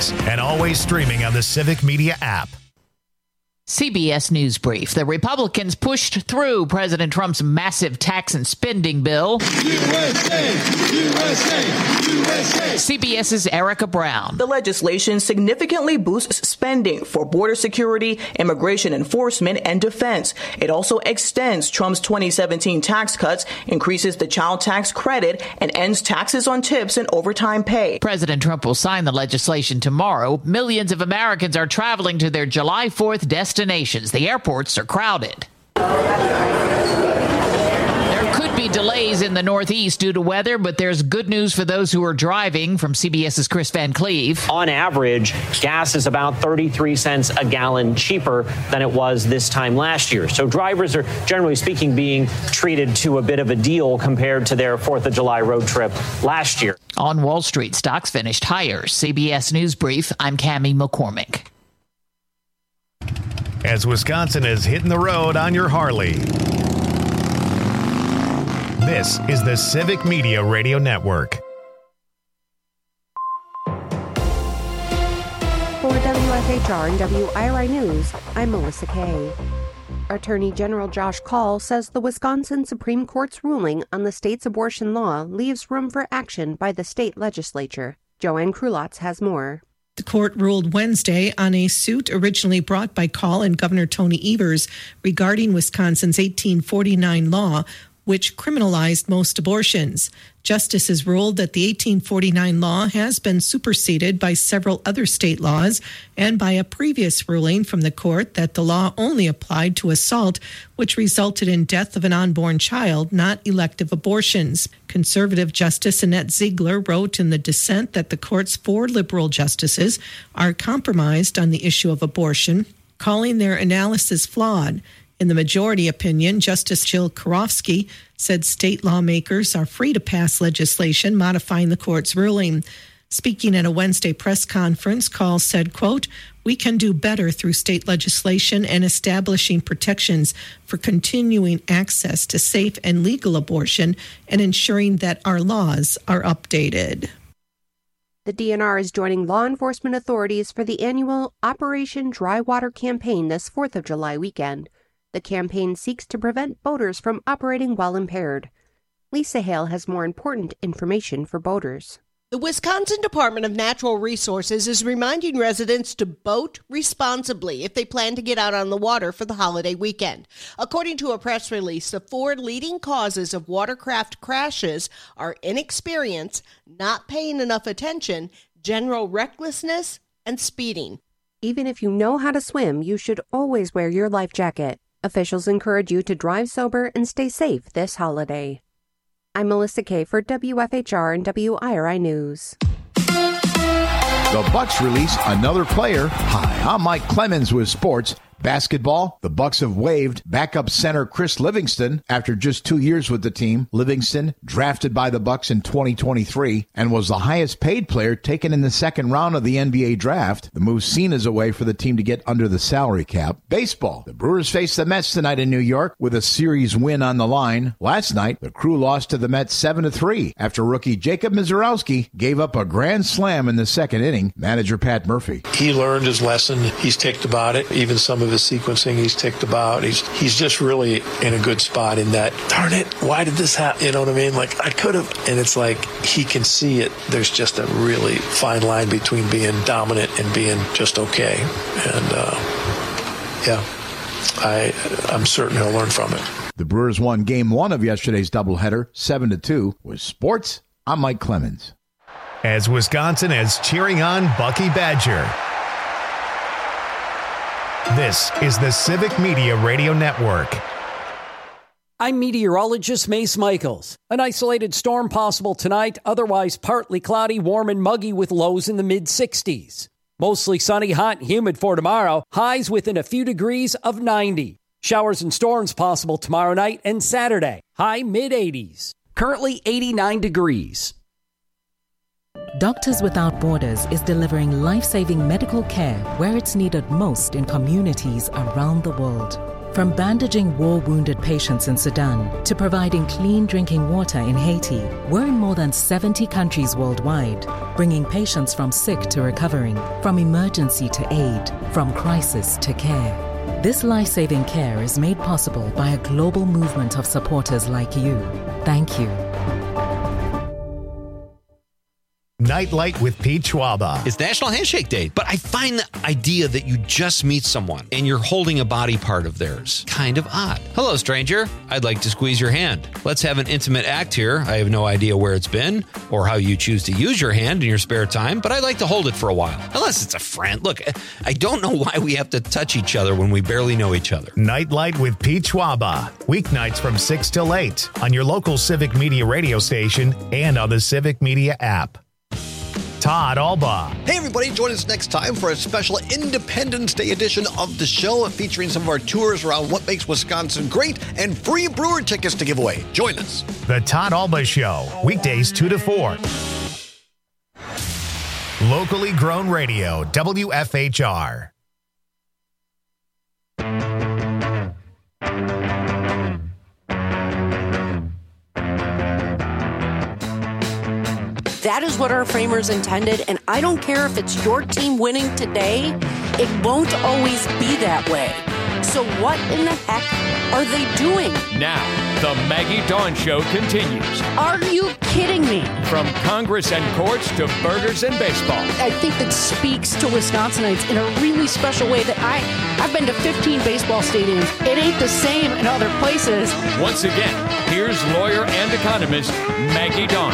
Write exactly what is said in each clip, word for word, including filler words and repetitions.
Sports, and always streaming on the Civic Media app. C B S News Brief. The Republicans pushed through President Trump's massive tax and spending bill. U S A, U S A, U S A. CBS's Erica Brown. The legislation significantly boosts spending for border security, immigration enforcement, and defense. It also extends Trump's twenty seventeen tax cuts, increases the child tax credit, and ends taxes on tips and overtime pay. President Trump will sign the legislation tomorrow. Millions of Americans are traveling to their July fourth destinations. The airports are crowded. There could be delays in the Northeast due to weather, but there's good news for those who are driving. From CBS's Chris Van Cleve. On average, gas is about thirty-three cents a gallon cheaper than it was this time last year. So drivers are, generally speaking, being treated to a bit of a deal compared to their fourth of July road trip last year. On Wall Street, stocks finished higher. C B S News Brief, I'm Cammie McCormick. As Wisconsin is hitting the road on your Harley. This is the Civic Media Radio Network. For W F H R and W I R I News, I'm Melissa Kay. Attorney General Josh Kaul says the Wisconsin Supreme Court's ruling on the state's abortion law leaves room for action by the state legislature. Joanne Krulotz has more. The court ruled Wednesday on a suit originally brought by Kaul and Governor Tony Evers regarding Wisconsin's eighteen forty-nine law, which criminalized most abortions. Justices ruled that the eighteen forty-nine law has been superseded by several other state laws and by a previous ruling from the court that the law only applied to assault, which resulted in death of an unborn child, not elective abortions. Conservative Justice Annette Ziegler wrote in the dissent that the court's four liberal justices are compromised on the issue of abortion, calling their analysis flawed. In the majority opinion, Justice Jill Karofsky said state lawmakers are free to pass legislation modifying the court's ruling. Speaking at a Wednesday press conference, Kaul said, quote, "We can do better through state legislation and establishing protections for continuing access to safe and legal abortion and ensuring that our laws are updated." The D N R is joining law enforcement authorities for the annual Operation Dry Water campaign this fourth of July weekend. The campaign seeks to prevent boaters from operating while impaired. Lisa Hale has more important information for boaters. The Wisconsin Department of Natural Resources is reminding residents to boat responsibly if they plan to get out on the water for the holiday weekend. According to a press release, the four leading causes of watercraft crashes are inexperience, not paying enough attention, general recklessness, and speeding. Even if you know how to swim, you should always wear your life jacket. Officials encourage you to drive sober and stay safe this holiday. I'm Melissa Kay for W F H R and W I R I News. The Bucks release another player. Hi, I'm Mike Clemens with sports. Basketball, the Bucks have waived backup center Chris Livingston after just two years with the team. Livingston, drafted by the Bucks in twenty twenty-three, and was the highest paid player taken in the second round of the N B A draft. The move seen as a way for the team to get under the salary cap. Baseball, the Brewers face the Mets tonight in New York with a series win on the line. Last night, the Crew lost to the Mets seven to three after rookie Jacob Mizorowski gave up a grand slam in the second inning. Manager Pat Murphy. He learned his lesson. He's ticked about it. Even some of his sequencing he's ticked about. He's he's just really in a good spot in that, darn it, why did this happen? You know what I mean? Like, I could have. And it's like he can see it. There's just a really fine line between being dominant and being just okay. And, uh, yeah, I, I'm certain he'll learn from it. The Brewers won game one of yesterday's doubleheader, seven to two. With sports, I'm Mike Clemens. As Wisconsin is cheering on Bucky Badger. This is the Civic Media Radio Network. I'm meteorologist Mace Michaels. An isolated storm possible tonight, otherwise partly cloudy, warm and muggy with lows in the mid sixties. Mostly sunny, hot and humid for tomorrow, highs within a few degrees of ninety. Showers and storms possible tomorrow night and Saturday, high mid eighties. Currently eighty-nine degrees. Doctors Without Borders is delivering life-saving medical care where it's needed most in communities around the world. From bandaging war-wounded patients in Sudan to providing clean drinking water in Haiti, we're in more than seventy countries worldwide, bringing patients from sick to recovering, from emergency to aid, from crisis to care. This life-saving care is made possible by a global movement of supporters like you. Thank you. Nightlight with Pete Schwaba. It's National Handshake Day, but I find the idea that you just meet someone and you're holding a body part of theirs kind of odd. Hello, stranger. I'd like to squeeze your hand. Let's have an intimate act here. I have no idea where it's been or how you choose to use your hand in your spare time, but I'd like to hold it for a while. Unless it's a friend. Look, I don't know why we have to touch each other when we barely know each other. Nightlight with Pete Schwaba. Weeknights from six till eight on your local Civic Media radio station and on the Civic Media app. Todd Alba. Hey, everybody. Join us next time for a special Independence Day edition of the show featuring some of our tours around what makes Wisconsin great and free brewer tickets to give away. Join us. The Todd Alba Show, weekdays two to four. Locally grown radio, W F H R. That is what our framers intended, and I don't care if it's your team winning today, it won't always be that way. So what in the heck are they doing? Now, the Maggie Dawn Show continues. Are you kidding me? From Congress and courts to burgers and baseball. I think that speaks to Wisconsinites in a really special way that I, I've been to fifteen baseball stadiums. It ain't the same in other places. Once again, here's lawyer and economist Maggie Dawn.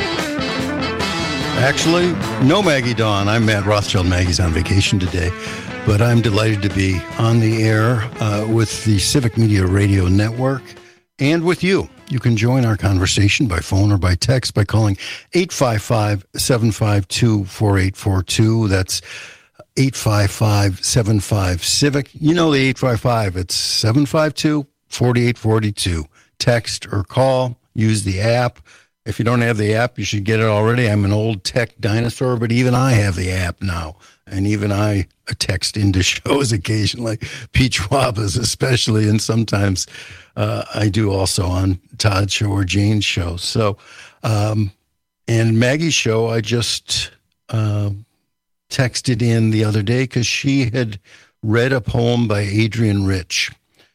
Actually, no Maggie Dawn. I'm Matt Rothschild. Maggie's on vacation today, but I'm delighted to be on the air uh, with the Civic Media Radio Network and with you. You can join our conversation by phone or by text by calling eight five five, seven five two, four eight four two. That's eight five five, seven five, CIVIC. You know the eight five five. It's seven five two, four eight four two. Text or call. Use the app. If you don't have the app, you should get it already. I'm an old tech dinosaur, but even I have the app now. And even I text into shows occasionally, Pete Schwaba's especially, and sometimes uh, I do also on Todd's show or Jane's show. So, um, and Maggie's show, I just uh, texted in the other day because she had read a poem by Adrienne Rich.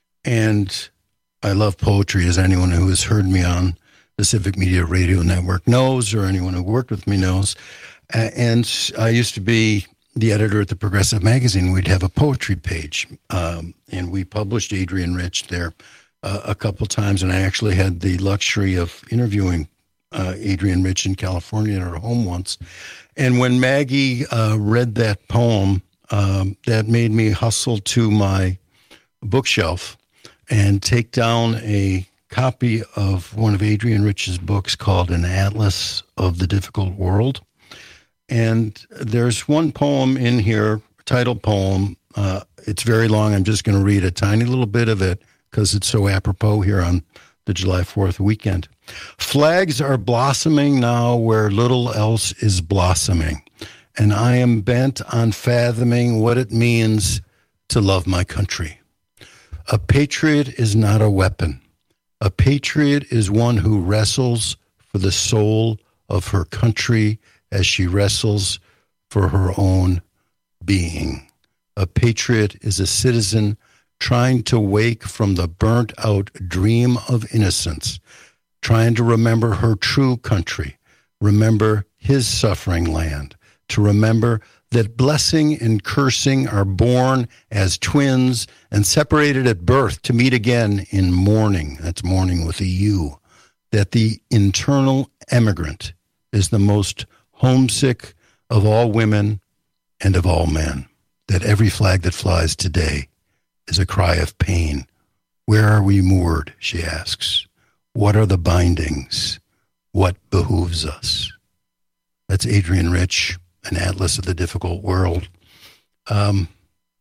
And I love poetry, as anyone who has heard me on the Civic Media Radio Network knows, or anyone who worked with me knows. Uh, and I used to be the editor at the Progressive Magazine. We'd have a poetry page, um, and we published Adrienne Rich there uh, a couple times, and I actually had the luxury of interviewing uh, Adrienne Rich in California at her home once. And when Maggie uh, read that poem, um, that made me hustle to my bookshelf and take down a copy of one of Adrienne Rich's books called An Atlas of the Difficult World. And there's one poem in here, title poem. Uh, it's very long. I'm just going to read a tiny little bit of it because it's so apropos here on the July fourth weekend. Flags are blossoming now where little else is blossoming, and I am bent on fathoming what it means to love my country. A patriot is not a weapon. A patriot is one who wrestles for the soul of her country as she wrestles for her own being. A patriot is a citizen trying to wake from the burnt-out dream of innocence, trying to remember her true country, remember his suffering land, to remember that blessing and cursing are born as twins and separated at birth to meet again in mourning. That's mourning with a U. That the internal emigrant is the most homesick of all women and of all men. That every flag that flies today is a cry of pain. Where are we moored, she asks. What are the bindings? What behooves us? That's Adrienne Rich, An Atlas of the Difficult World. Um,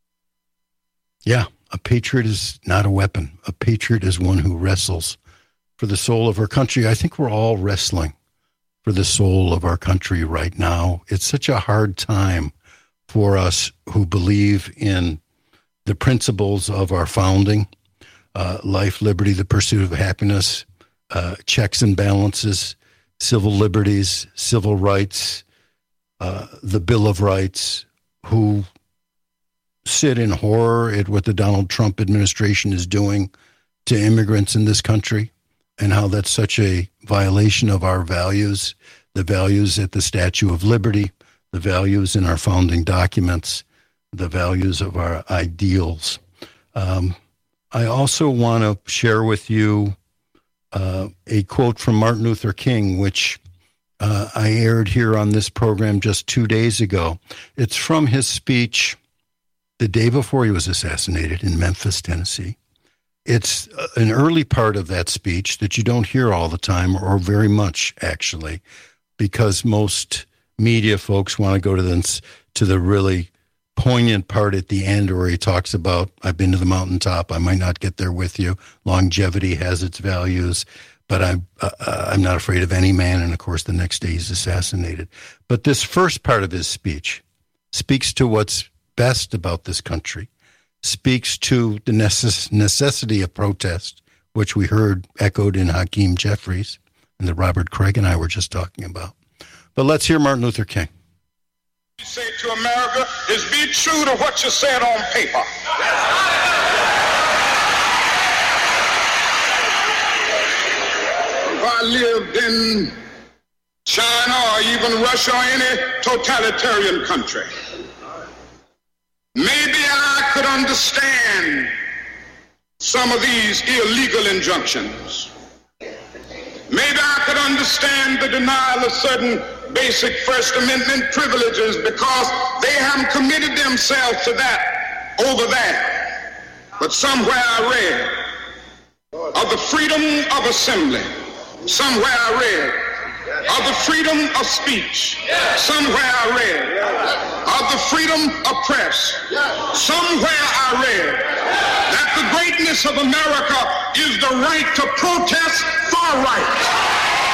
yeah, a patriot is not a weapon. A patriot is one who wrestles for the soul of her country. I think we're all wrestling for the soul of our country right now. It's such a hard time for us who believe in the principles of our founding uh, life, liberty, the pursuit of happiness, uh, checks and balances, civil liberties, civil rights, uh, the Bill of Rights, who sit in horror at what the Donald Trump administration is doing to immigrants in this country and how that's such a violation of our values, the values at the Statue of Liberty, the values in our founding documents, the values of our ideals. Um, I also want to share with you uh, a quote from Martin Luther King, which uh, I aired here on this program just two days ago. It's from his speech the day before he was assassinated in Memphis, Tennessee. It's an early part of that speech that you don't hear all the time, or very much, actually, because most media folks want to go to the, to the really poignant part at the end where he talks about, I've been to the mountaintop, I might not get there with you, longevity has its values, but I'm, uh, I'm not afraid of any man, and of course the next day he's assassinated. But this first part of his speech speaks to what's best about this country, speaks to the necess- necessity of protest, which we heard echoed in Hakeem Jeffries and that Robert Craig and I were just talking about. But let's hear Martin Luther King. You say to America is be true to what you said on paper. If I lived in China or even Russia or any totalitarian country, maybe I could understand some of these illegal injunctions. Maybe I could understand the denial of certain basic First Amendment privileges because they haven't committed themselves to that over there. But somewhere I read of the freedom of assembly. Somewhere I read of the freedom of speech. Somewhere I read of the freedom of press. Somewhere I read that the greatness of America is the right to protest for right.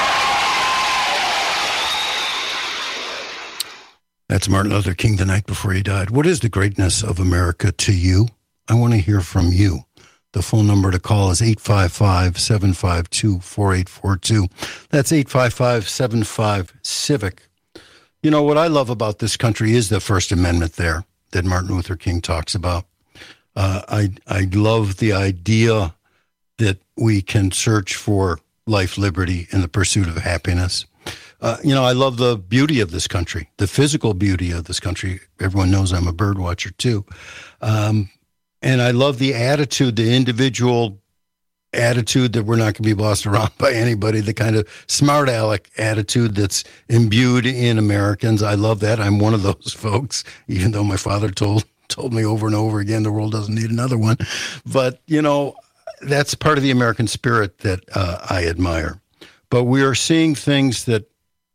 That's Martin Luther King the night before he died. What is the greatness of America to you? I want to hear from you. The phone number to call is eight five five, seven five two, four eight four two. That's eight five five, seven five, CIVIC. You know, what I love about this country is the First Amendment there that Martin Luther King talks about. Uh, I, I love the idea that we can search for life, liberty, and the pursuit of happiness. Uh, you know, I love the beauty of this country, the physical beauty of this country. Everyone knows I'm a bird watcher, too. Um, and I love the attitude, the individual attitude that we're not going to be bossed around by anybody, the kind of smart aleck attitude that's imbued in Americans. I love that. I'm one of those folks, even though my father told told me over and over again, the world doesn't need another one. But, you know, that's part of the American spirit that uh, I admire. But we are seeing things that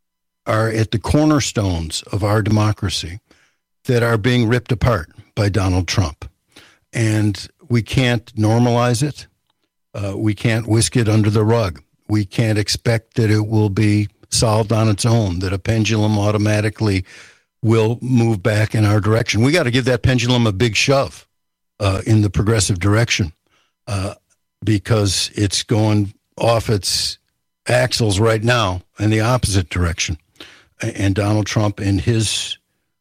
are at the cornerstones of our democracy that are being ripped apart by Donald Trump. And we can't normalize it. Uh, we can't whisk it under the rug. We can't expect that it will be solved on its own, that a pendulum automatically will move back in our direction. We got to give that pendulum a big shove uh, in the progressive direction uh, because it's going off its axles right now in the opposite direction. And Donald Trump and his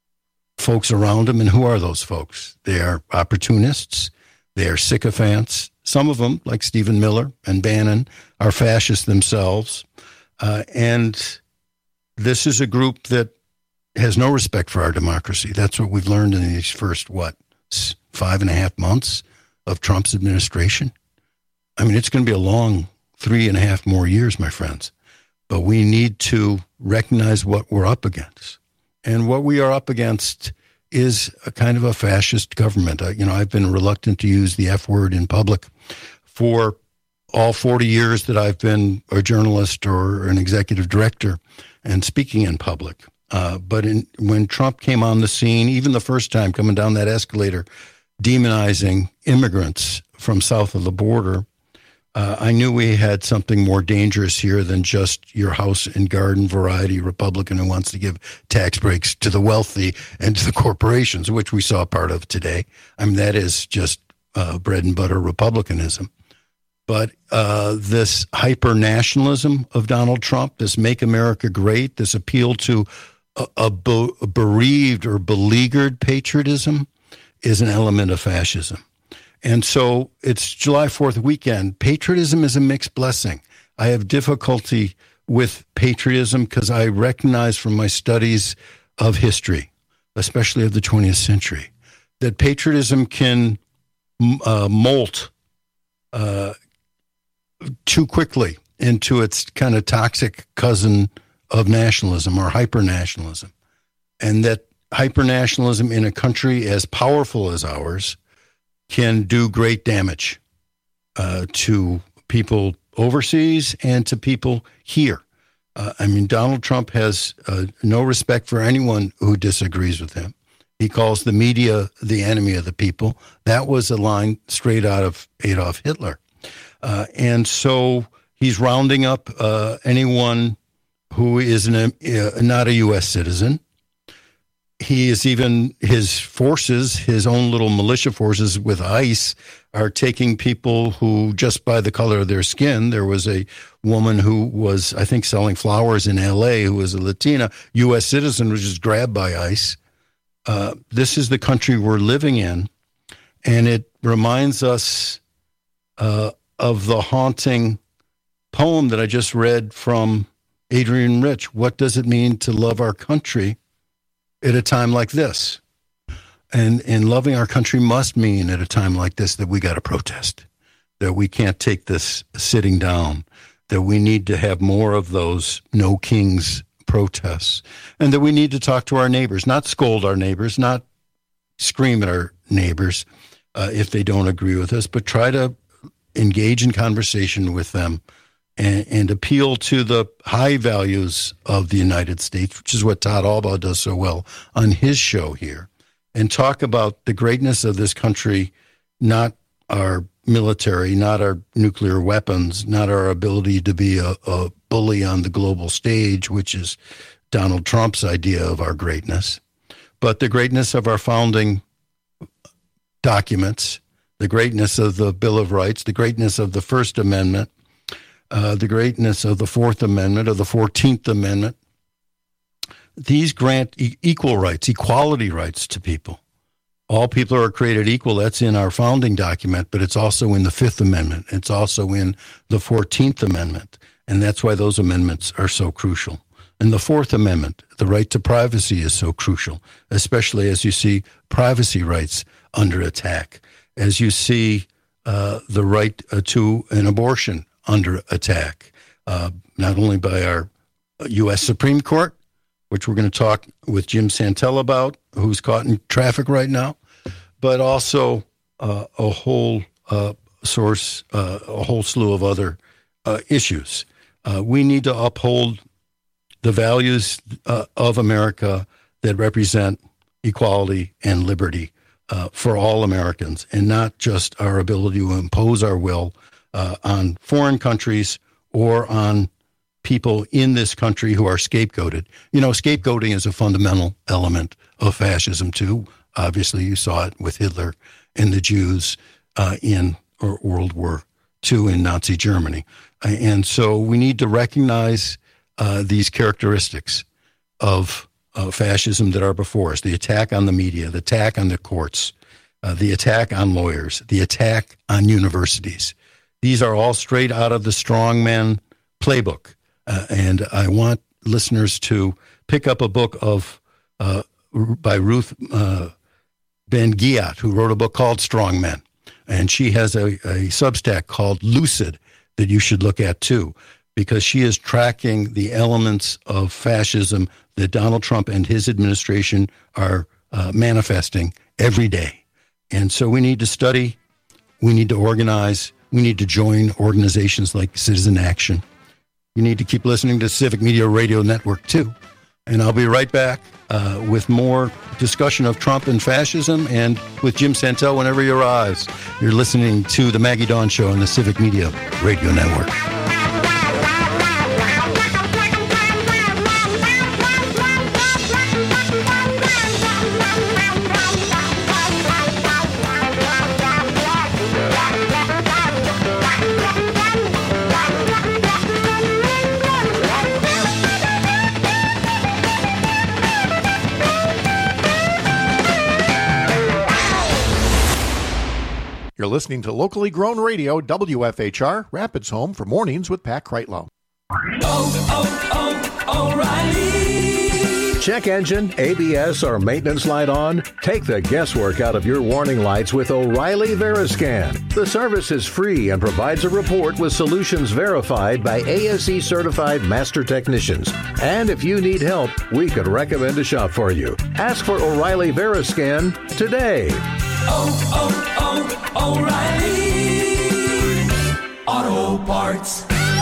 folks around him, and who are those folks? They are opportunists. They are sycophants. Some of them, like Stephen Miller and Bannon, are fascists themselves. Uh, and this is a group that has no respect for our democracy. That's what we've learned in these first, what, five and a half months of Trump's administration. I mean, it's going to be a long three and a half more years, my friends. But we need to recognize what we're up against. And what we are up against is a kind of a fascist government. Uh, you know, I've been reluctant to use the F word in public for all forty years that I've been a journalist or an executive director and speaking in public. Uh, but in, when Trump came on the scene, even the first time coming down that escalator, demonizing immigrants from south of the border, uh, I knew we had something more dangerous here than just your house and garden variety Republican who wants to give tax breaks to the wealthy and to the corporations, which we saw part of today. I mean, that is just uh, bread and butter Republicanism. But uh, this hyper-nationalism of Donald Trump, this Make America Great, this appeal to a, a, be- a bereaved or beleaguered patriotism is an element of fascism. And so it's July fourth weekend. Patriotism is a mixed blessing. I have difficulty with patriotism because I recognize from my studies of history, especially of the twentieth century, that patriotism can uh, molt uh, too quickly into its kind of toxic cousin of nationalism or hyper-nationalism. And that hyper-nationalism in a country as powerful as ours can do great damage uh, to people overseas and to people here. Uh, I mean, Donald Trump has uh, no respect for anyone who disagrees with him. He calls the media the enemy of the people. That was a line straight out of Adolf Hitler. Uh, and so he's rounding up uh, anyone who is an, uh, not a U S citizen. He is even, his forces, his own little militia forces with ICE are taking people who, just by the color of their skin, there was a woman who was, I think, selling flowers in L A who was a Latina, U S citizen, was just grabbed by ICE. Uh, this is the country we're living in, and it reminds us uh, of the haunting poem that I just read from Adrienne Rich. What does it mean to love our country at a time like this? And and loving our country must mean at a time like this that we got to protest, that we can't take this sitting down, that we need to have more of those no kings protests, and that we need to talk to our neighbors, not scold our neighbors, not scream at our neighbors uh, if they don't agree with us, but try to engage in conversation with them and, and appeal to the high values of the United States, which is what Todd Albaugh does so well on his show here, and talk about the greatness of this country, not our military, not our nuclear weapons, not our ability to be a, a bully on the global stage, which is Donald Trump's idea of our greatness, but the greatness of our founding documents, the greatness of the Bill of Rights, the greatness of the First Amendment, uh, the greatness of the Fourth Amendment, of the Fourteenth Amendment. These grant e- equal rights, equality rights to people. All people are created equal. That's in our founding document, but it's also in the Fifth Amendment. It's also in the Fourteenth Amendment. And that's why those amendments are so crucial. And the Fourth Amendment, the right to privacy, is so crucial, especially as you see privacy rights under attack, as you see uh, the right uh, to an abortion under attack, uh, not only by our U S Supreme Court, which we're going to talk with Jim Santel about, who's caught in traffic right now, but also uh, a whole uh, source, uh, a whole slew of other uh, issues. Uh, we need to uphold the values uh, of America that represent equality and liberty uh, for all Americans, and not just our ability to impose our will uh, on foreign countries or on people in this country who are scapegoated. You know, scapegoating is a fundamental element of fascism, too. Obviously, you saw it with Hitler and the Jews uh, in World War Two in Nazi Germany. And so we need to recognize uh, these characteristics of uh, fascism that are before us: the attack on the media, the attack on the courts, uh, the attack on lawyers, the attack on universities. These are all straight out of the strongman playbook. Uh, and I want listeners to pick up a book of uh, by Ruth uh, Ben-Ghiat, who wrote a book called Strong Men. And she has a, a Substack called Lucid that you should look at, too, because she is tracking the elements of fascism that Donald Trump and his administration are uh, manifesting every day. And so we need to study, we need to organize, we need to join organizations like Citizen Action. You need to keep listening to Civic Media Radio Network, too. And I'll be right back uh, with more discussion of Trump and fascism, and with Jim Santel whenever he arrives. You're listening to The Maggie Dawn Show on the Civic Media Radio Network. Yeah. You're listening to locally grown radio, W F H R, Rapids Home for Mornings with Pat Kreitlow. Oh, oh, O'Reilly. Check engine, A B S, or maintenance light on? Take the guesswork out of your warning lights with O'Reilly Veriscan. The service is free and provides a report with solutions verified by A S E certified master technicians. And if you need help, we could recommend a shop for you. Ask for O'Reilly Veriscan today. Oh, oh, oh, O'Reilly Auto Parts.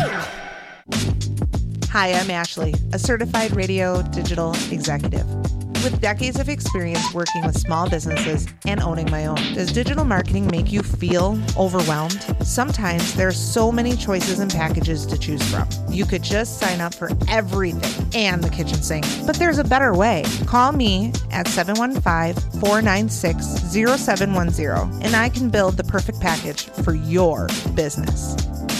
Hi, I'm Ashley, a certified radio digital executive. With decades of experience working with small businesses and owning my own, does digital marketing make you feel overwhelmed? Sometimes there are so many choices and packages to choose from. You could just sign up for everything and the kitchen sink. But there's a better way. Call me at seven one five, four nine six, zero seven one zero and I can build the perfect package for your business.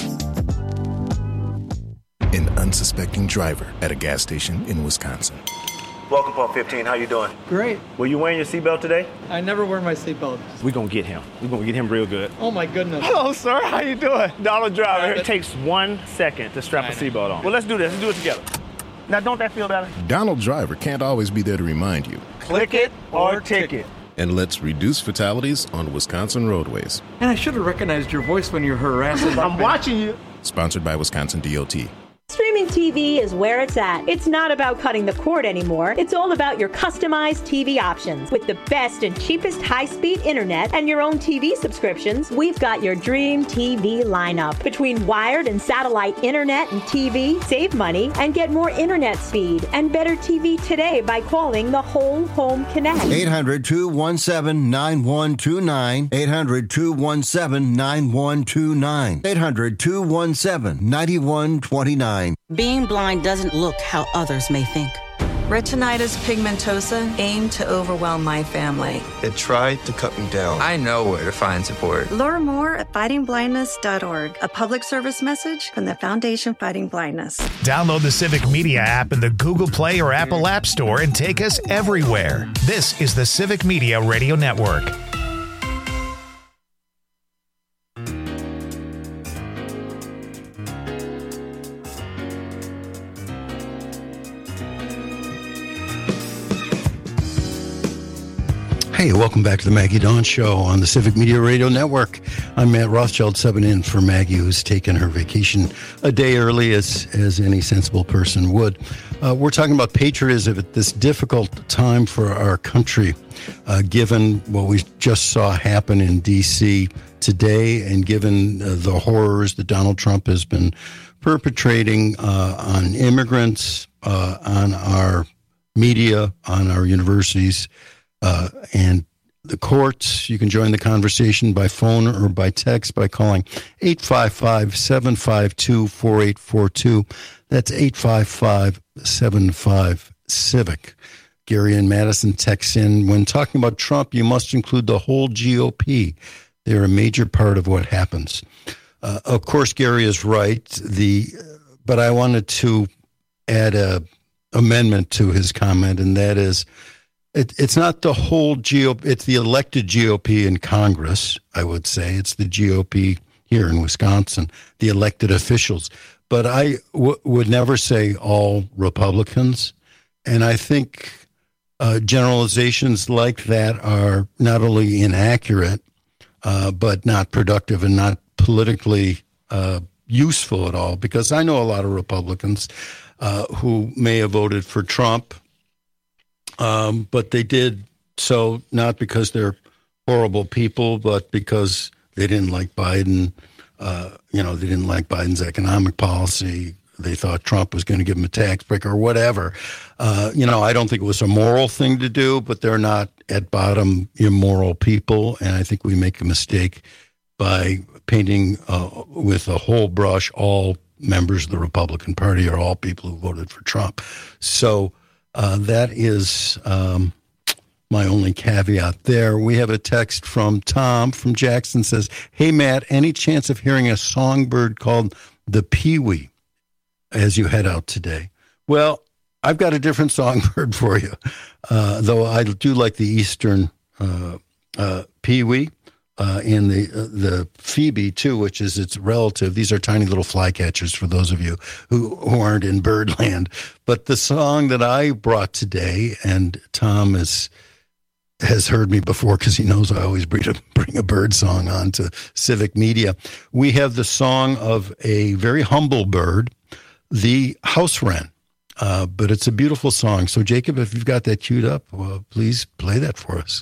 An unsuspecting driver at a gas station in Wisconsin. Welcome, Pump fifteen. How you doing? Great. Were you wearing your seatbelt today? I never wear my seatbelt. We're going to get him. We're going to get him real good. Oh, my goodness. Hello, sir. How you doing? Donald Driver. It takes one second to strap a seatbelt on. Well, let's do this. Let's do it together. Now, don't that feel better? Donald Driver can't always be there to remind you. Click it or ticket. And let's reduce fatalities on Wisconsin roadways. And I should have recognized your voice when you're harassing. I'm watching you. Sponsored by Wisconsin D O T. Streaming T V is where it's at. It's not about cutting the cord anymore. It's all about your customized T V options. With the best and cheapest high-speed internet and your own T V subscriptions, we've got your dream T V lineup. Between wired and satellite internet and T V, save money and get more internet speed and better T V today by calling the Whole Home Connect. eight hundred, two one seven, nine one two nine. eight hundred, two one seven, nine one two nine. eight hundred, two one seven, nine one two nine. Being blind doesn't look how others may think. Retinitis pigmentosa aimed to overwhelm my family. It tried to cut me down. I know where to find support. Learn more at fighting blindness dot org. A public service message from the Foundation Fighting Blindness. Download the Civic Media app in the Google Play or Apple App Store and take us everywhere. This is the Civic Media Radio Network. Hey, welcome back to the Maggie Dawn Show on the Civic Media Radio Network. I'm Matt Rothschild, subbing in for Maggie, who's taken her vacation a day early, as as any sensible person would. Uh, we're talking about patriotism at this difficult time for our country, uh, given what we just saw happen in D C today, and given uh, the horrors that Donald Trump has been perpetrating uh, on immigrants, uh, on our media, on our universities, Uh, and the courts. You can join the conversation by phone or by text by calling eight five five, seven five two, four eight four two. That's eight five five, seven five, CIVIC. Gary in Madison texts in, when talking about Trump, you must include the whole G O P. They're a major part of what happens. Uh, of course, Gary is right. The But I wanted to add a amendment to his comment, and that is, It, it's not the whole G O P. It's the elected G O P in Congress, I would say. It's the G O P here in Wisconsin, the elected officials. But I w- would never say all Republicans. And I think uh, generalizations like that are not only inaccurate, uh, but not productive and not politically uh, useful at all. Because I know a lot of Republicans uh, who may have voted for Trump, Um, but they did so not because they're horrible people, but because they didn't like Biden. Uh, you know, they didn't like Biden's economic policy. They thought Trump was going to give them a tax break or whatever. Uh, you know, I don't think it was a moral thing to do, but they're not at bottom immoral people. And I think we make a mistake by painting uh, with a whole brush all members of the Republican Party or all people who voted for Trump. So Uh, that is um, my only caveat there. We have a text from Tom from Jackson, says, hey, Matt, any chance of hearing a songbird called the Pee-wee as you head out today? Well, I've got a different songbird for you, uh, though I do like the eastern uh, uh, Pee-wee. uh, and the uh, the phoebe too, which is its relative. These are tiny little flycatchers for those of you who, who aren't in birdland. But the song that I brought today, and Tom is has heard me before because he knows I always bring a, bring a bird song on to Civic Media. We have the song of a very humble bird, the house wren, uh, but it's a beautiful song. So, Jacob, if you've got that queued up, well, please play that for us.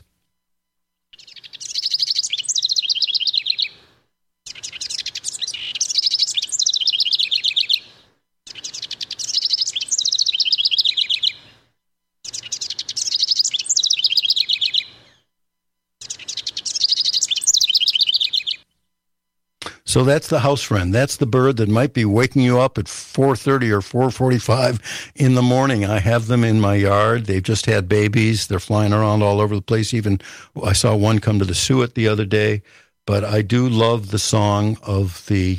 So that's the house wren. That's the bird that might be waking you up at four thirty or four forty-five in the morning. I have them in my yard. They've just had babies. They're flying around all over the place. Even I saw one come to the suet the other day. But I do love the song of the,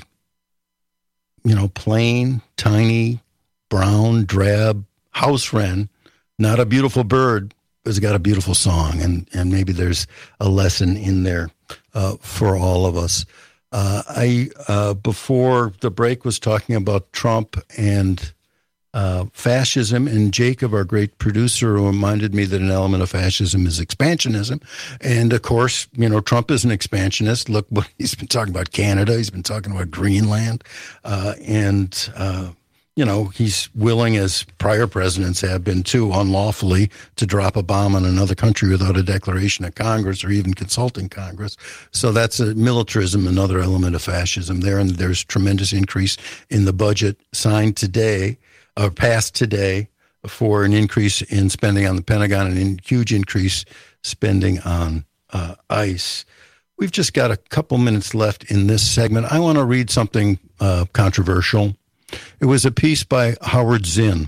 you know, plain, tiny, brown, drab house wren. Not a beautiful bird, but it's got a beautiful song. And, and maybe there's a lesson in there uh, for all of us. Uh, I, uh, before the break, was talking about Trump and uh, fascism, and Jacob, our great producer, reminded me that an element of fascism is expansionism. And, of course, you know, Trump is an expansionist. Look what he's been talking about Canada. He's been talking about Greenland. Uh, and, uh, you know, he's willing, as prior presidents have been too, unlawfully to drop a bomb on another country without a declaration of Congress or even consulting Congress. So that's a militarism, another element of fascism there. And there's tremendous increase in the budget signed today, or passed today, for an increase in spending on the Pentagon and a huge increase spending on uh, ICE. We've just got a couple minutes left in this segment. I want to read something uh, controversial. It was a piece by Howard Zinn,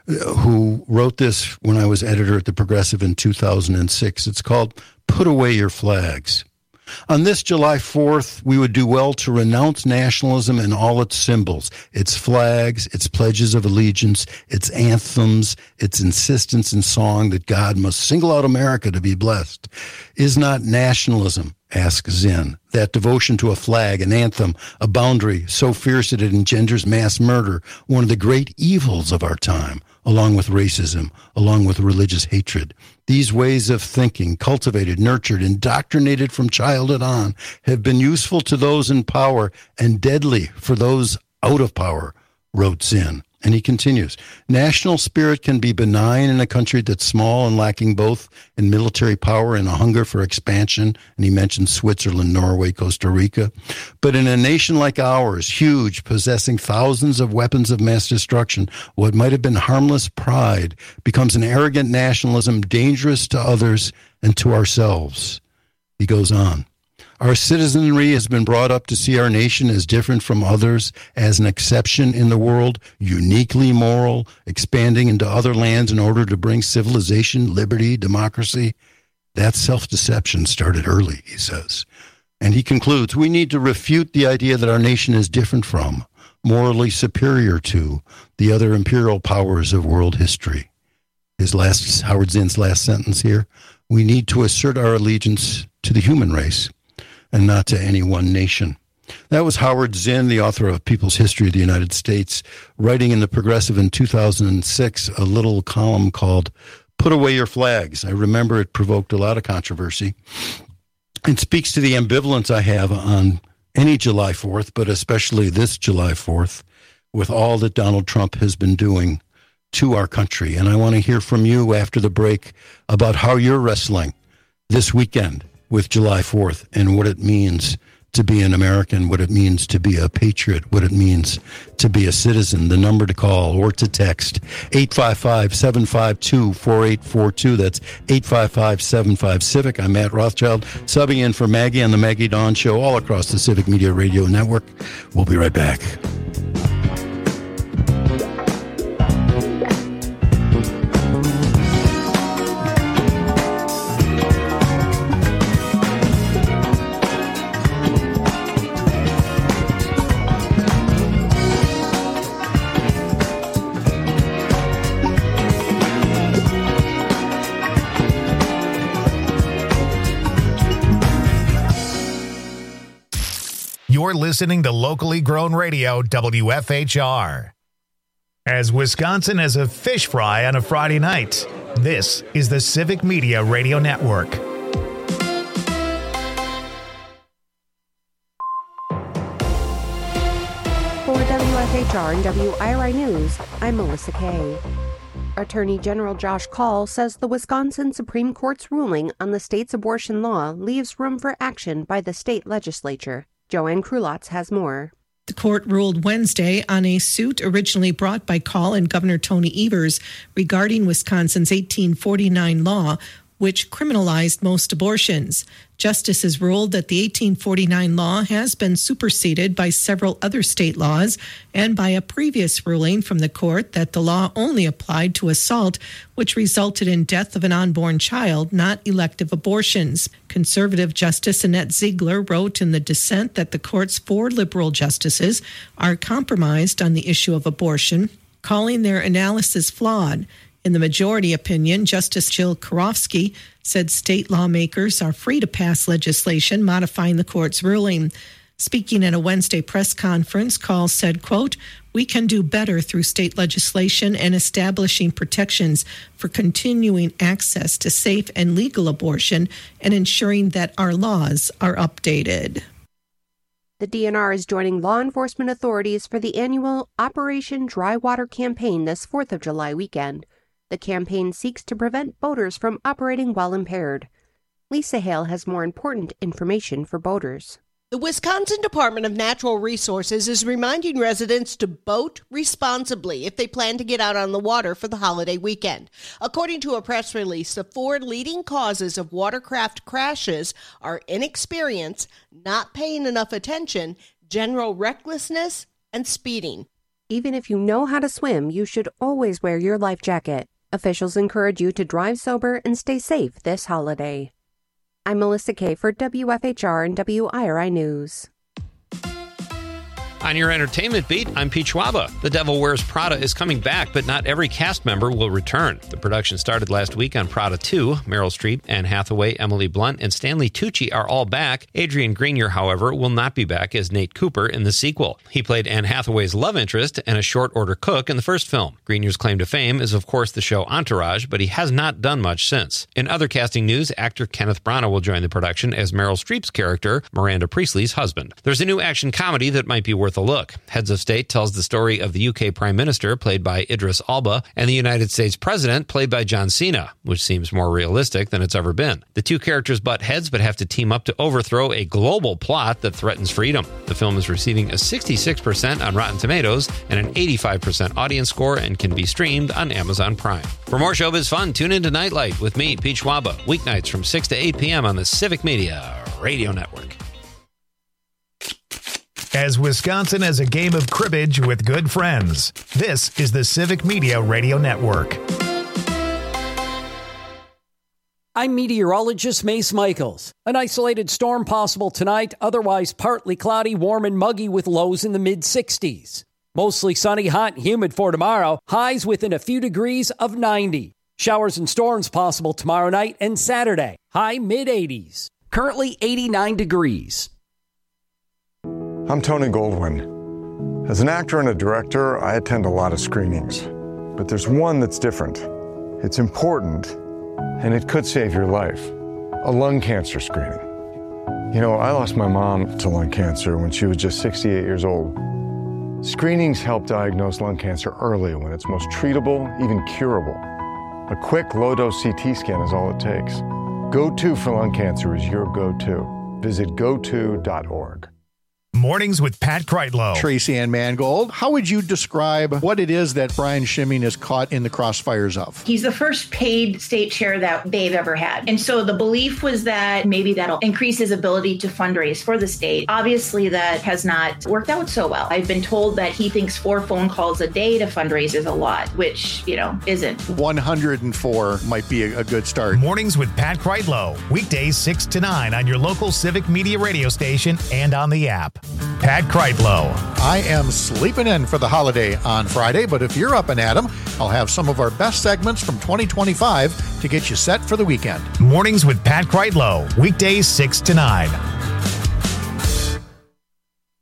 who wrote this when I was editor at The Progressive in two thousand six. It's called Put Away Your Flags. On this July fourth, we would do well to renounce nationalism and all its symbols, its flags, its pledges of allegiance, its anthems, its insistence in song that God must single out America to be blessed. Is not nationalism, asks Zinn, that devotion to a flag, an anthem, a boundary so fierce that it engenders mass murder, one of the great evils of our time, along with racism, along with religious hatred? These ways of thinking, cultivated, nurtured, indoctrinated from childhood on, have been useful to those in power and deadly for those out of power, wrote Zinn. And he continues, national spirit can be benign in a country that's small and lacking both in military power and a hunger for expansion. And he mentions Switzerland, Norway, Costa Rica. But in a nation like ours, huge, possessing thousands of weapons of mass destruction, what might have been harmless pride becomes an arrogant nationalism dangerous to others and to ourselves. He goes on. Our citizenry has been brought up to see our nation as different from others, as an exception in the world, uniquely moral, expanding into other lands in order to bring civilization, liberty, democracy. That self-deception started early, he says. And he concludes, we need to refute the idea that our nation is different from, morally superior to, the other imperial powers of world history. His last, Howard Zinn's last sentence here, we need to assert our allegiance to the human race, and not to any one nation. That was Howard Zinn, the author of People's History of the United States, writing in The Progressive in two thousand six a little column called Put Away Your Flags. I remember it provoked a lot of controversy. It speaks to the ambivalence I have on any July fourth, but especially this July fourth, with all that Donald Trump has been doing to our country. And I want to hear from you after the break about how you're wrestling this weekend with July fourth and what it means to be an American, what it means to be a patriot, what it means to be a citizen. The number to call or to text, eight five five, seven five two, four eight four two. That's eight five five, seven five, CIVIC. I'm Matt Rothschild, subbing in for Maggie on the Maggie Dawn Show all across the Civic Media Radio Network. We'll be right back. You're listening to locally grown radio W F H R. As Wisconsin has a fish fry on a Friday night, this is the Civic Media Radio Network. For W F H R and W I R I News, I'm Melissa Kay. Attorney General Josh Kaul says the Wisconsin Supreme Court's ruling on the state's abortion law leaves room for action by the state legislature. Joanne Krulotz has more. The court ruled Wednesday on a suit originally brought by Kaul and Governor Tony Evers regarding Wisconsin's eighteen forty-nine law, which criminalized most abortions. Justices ruled that the eighteen forty-nine law has been superseded by several other state laws and by a previous ruling from the court that the law only applied to assault, which resulted in death of an unborn child, not elective abortions. Conservative Justice Annette Ziegler wrote in the dissent that the court's four liberal justices are compromised on the issue of abortion, calling their analysis flawed. In the majority opinion, Justice Jill Karofsky said state lawmakers are free to pass legislation modifying the court's ruling. Speaking at a Wednesday press conference, Kaul said, quote, "We can do better through state legislation and establishing protections for continuing access to safe and legal abortion and ensuring that our laws are updated." The D N R is joining law enforcement authorities for the annual Operation Dry Water campaign this fourth of July weekend. The campaign seeks to prevent boaters from operating while impaired. Lisa Hale has more important information for boaters. The Wisconsin Department of Natural Resources is reminding residents to boat responsibly if they plan to get out on the water for the holiday weekend. According to a press release, the four leading causes of watercraft crashes are inexperience, not paying enough attention, general recklessness, and speeding. Even if you know how to swim, you should always wear your life jacket. Officials encourage you to drive sober and stay safe this holiday. I'm Melissa Kay for W F H R and W I R I News. On your entertainment beat, I'm Pete Schwaba. The Devil Wears Prada is coming back, but not every cast member will return. The production started last week on Prada two. Meryl Streep, Anne Hathaway, Emily Blunt, and Stanley Tucci are all back. Adrian Grenier, however, will not be back as Nate Cooper in the sequel. He played Anne Hathaway's love interest and a short-order cook in the first film. Grenier's claim to fame is, of course, the show Entourage, but he has not done much since. In other casting news, actor Kenneth Branagh will join the production as Meryl Streep's character, Miranda Priestley's husband. There's a new action comedy that might be worth a look. Heads of State tells the story of the U K Prime Minister, played by Idris Elba, and the United States President, played by John Cena, which seems more realistic than it's ever been. The two characters butt heads but have to team up to overthrow a global plot that threatens freedom. The film is receiving a sixty-six percent on Rotten Tomatoes and an eighty-five percent audience score and can be streamed on Amazon Prime. For more showbiz fun, tune into Nightlight with me, Pete Schwaba, weeknights from six to eight p.m. on the Civic Media Radio Network. As Wisconsin has a game of cribbage with good friends, this is the Civic Media Radio Network. I'm meteorologist Mace Michaels. An isolated storm possible tonight, otherwise partly cloudy, warm and muggy with lows in the mid sixties. Mostly sunny, hot and humid for tomorrow, highs within a few degrees of ninety. Showers and storms possible tomorrow night and Saturday, high mid eighties. Currently eighty-nine degrees. I'm Tony Goldwyn. As an actor and a director, I attend a lot of screenings. But there's one that's different. It's important, and it could save your life. A lung cancer screening. You know, I lost my mom to lung cancer when she was just sixty-eight years old. Screenings help diagnose lung cancer early when it's most treatable, even curable. A quick, low-dose C T scan is all it takes. Go To for lung cancer is your go-to. Visit go to dot org. Mornings with Pat Kreitlow. Tracy Ann Mangold, how would you describe what it is that Brian Schimming is caught in the crossfires of? He's the first paid state chair that they've ever had. And so the belief was that maybe that'll increase his ability to fundraise for the state. Obviously, that has not worked out so well. I've been told that he thinks four phone calls a day to fundraise is a lot, which, you know, isn't. one hundred four might be a, a good start. Mornings with Pat Kreitlow. Weekdays six to nine on your local Civic Media radio station and on the app. Pat Kreitlow. I am sleeping in for the holiday on Friday, but if you're up and at 'em, I'll have some of our best segments from twenty twenty-five to get you set for the weekend. Mornings with Pat Kreitlow. Weekdays six to nine.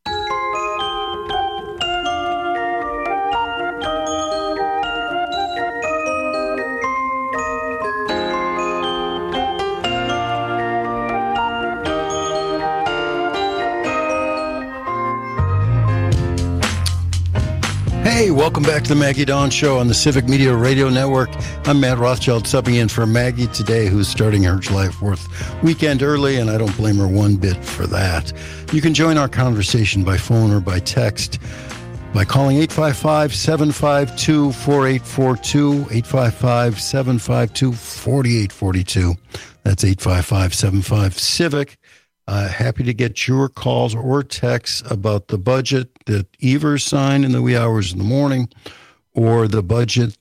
Hey, welcome back to the Maggie Dawn Show on the Civic Media Radio Network. I'm Matt Rothschild, subbing in for Maggie today, who's starting her July fourth weekend early, and I don't blame her one bit for that. You can join our conversation by phone or by text by calling eight five five, seven five two, four eight four two, eight five five, seven five two, four eight four two. That's eight five five, seven five, CIVIC. Uh, happy to get your calls or texts about the budget that Evers signed in the wee hours of the morning, or the budget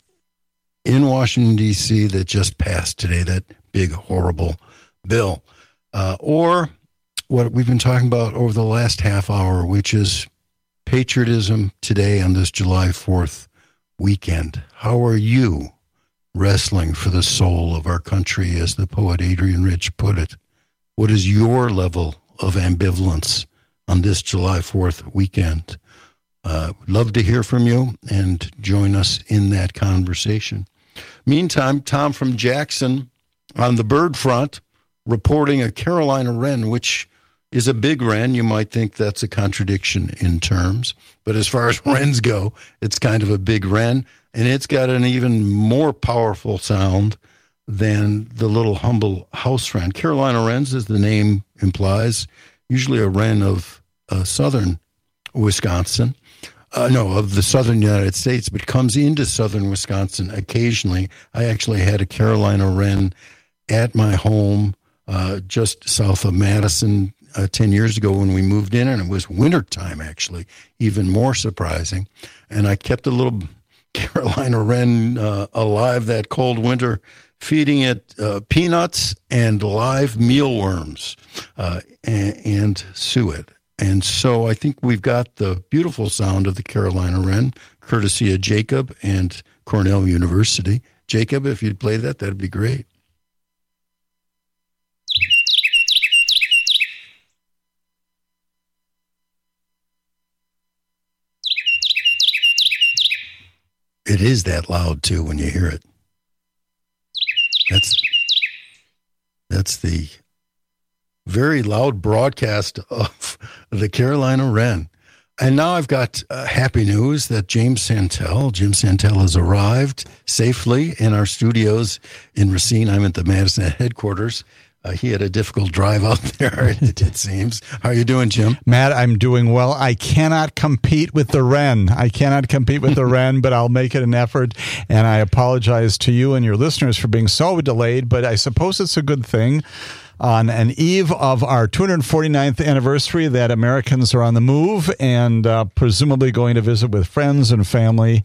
in Washington, D C that just passed today, that big, horrible bill. Uh, or what we've been talking about over the last half hour, which is patriotism today on this July fourth weekend. How are you wrestling for the soul of our country, as the poet Adrian Rich put it? What is your level of ambivalence on this July fourth weekend? Uh, love to hear from you and join us in that conversation. Meantime, Tom from Jackson on the bird front reporting a Carolina wren, which is a big wren. You might think that's a contradiction in terms, but as far as wrens go, it's kind of a big wren, and it's got an even more powerful sound than the little humble house wren. Carolina wrens, as the name implies, usually a wren of uh, southern Wisconsin. Uh, no, of the southern United States, but comes into southern Wisconsin occasionally. I actually had a Carolina wren at my home uh, just south of Madison uh, ten years ago when we moved in, and it was wintertime, actually, even more surprising. And I kept a little Carolina wren uh, alive that cold winter, feeding it uh, peanuts and live mealworms uh, and, and suet. And so I think we've got the beautiful sound of the Carolina wren, courtesy of Jacob and Cornell University. Jacob, if you'd play that, that'd be great. It is that loud, too, when you hear it. That's that's the very loud broadcast of the Carolina wren. And now I've got uh, happy news that James Santel, Jim Santel has arrived safely in our studios in Racine. I'm at the Madison headquarters. Uh, he had a difficult drive out there, it, it seems. How are you doing, Jim? Matt, I'm doing well. I cannot compete with the wren. I cannot compete with the wren, but I'll make it an effort. And I apologize to you and your listeners for being so delayed, but I suppose it's a good thing. On an eve of our two hundred forty-ninth anniversary, that Americans are on the move and uh, presumably going to visit with friends and family,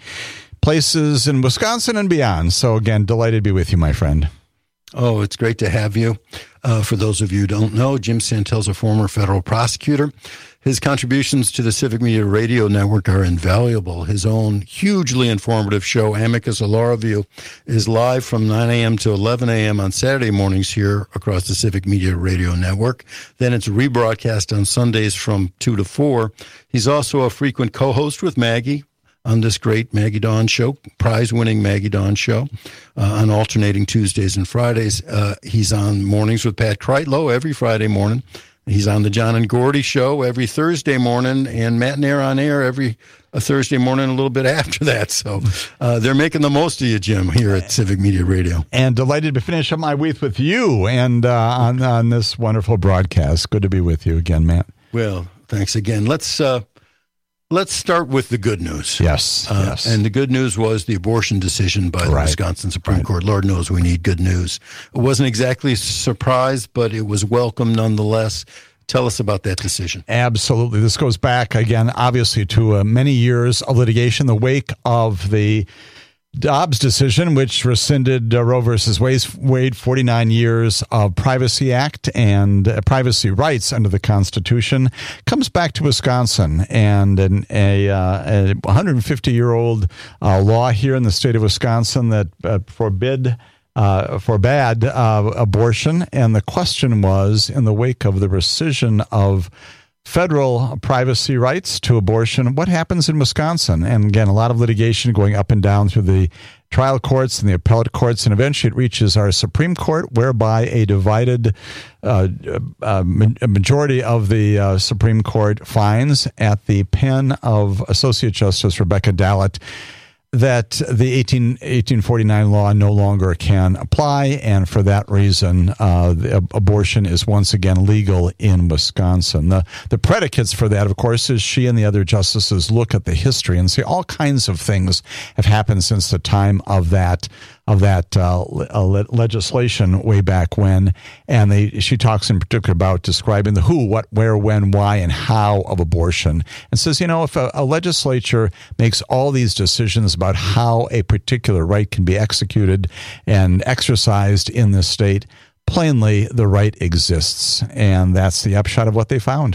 places in Wisconsin and beyond. So again, delighted to be with you, my friend. Oh, it's great to have you. Uh, for those of you who don't know, Jim Santel's a former federal prosecutor. His contributions to the Civic Media Radio Network are invaluable. His own hugely informative show, Amicus Law Review, is live from nine a.m. to eleven a.m. on Saturday mornings here across the Civic Media Radio Network. Then it's rebroadcast on Sundays from two to four. He's also a frequent co-host with Maggie on this great Maggie Dawn show, prize-winning Maggie Dawn show, uh, on alternating Tuesdays and Fridays. Uh, he's on Mornings with Pat Kreitlow every Friday morning. He's on the John and Gordy show every Thursday morning, and Matt and Air on Air every a Thursday morning a little bit after that. So uh, they're making the most of you, Jim, here at Civic Media Radio. And delighted to finish up my week with you and uh, on, on this wonderful broadcast. Good to be with you again, Matt. Well, thanks again. Let's... Uh, Let's start with the good news. Yes, uh, yes. And the good news was the abortion decision by the right. Wisconsin Supreme right. Court. Lord knows we need good news. It wasn't exactly a surprise, but it was welcome nonetheless. Tell us about that decision. Absolutely. This goes back, again, obviously, to uh, many years of litigation, the wake of the Dobbs decision, which rescinded uh, Roe versus Wade, forty-nine years of Privacy Act and uh, privacy rights under the Constitution, comes back to Wisconsin. And an, a, uh, a one hundred fifty-year-old uh, law here in the state of Wisconsin that uh, forbid uh, forbade uh, abortion. And the question was, in the wake of the rescission of federal privacy rights to abortion, what happens in Wisconsin? And again, a lot of litigation going up and down through the trial courts and the appellate courts, and eventually it reaches our Supreme Court, whereby a divided uh, uh, a majority of the uh, Supreme Court finds, at the pen of Associate Justice Rebecca Dallett, that the eighteen, eighteen forty-nine law no longer can apply, and for that reason, uh, the, ab- abortion is once again legal in Wisconsin. The, the predicates for that, of course, is she and the other justices look at the history and say all kinds of things have happened since the time of that of that uh, le- legislation way back when, and they she talks in particular about describing the who, what, where, when, why, and how of abortion, and says, you know, if a, a legislature makes all these decisions about how a particular right can be executed and exercised in this state, plainly the right exists, and that's the upshot of what they found.